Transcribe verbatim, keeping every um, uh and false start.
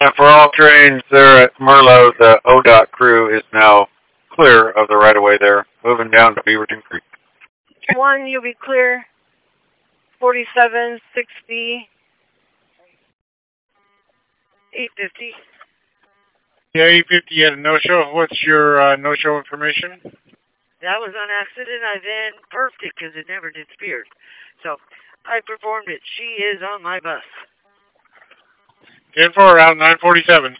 And for all trains there at Merlot, the O D O T crew is now clear of the right-of-way there, moving down to Beaverton Creek. One, you'll be clear. forty-seven sixty. eight fifty. Yeah, eight fifty had a no-show. What's your uh, no-show information? That was on accident. I then perfed it because it never disappeared. So I performed it. She is on my bus. ten four, Route nine forty-seven.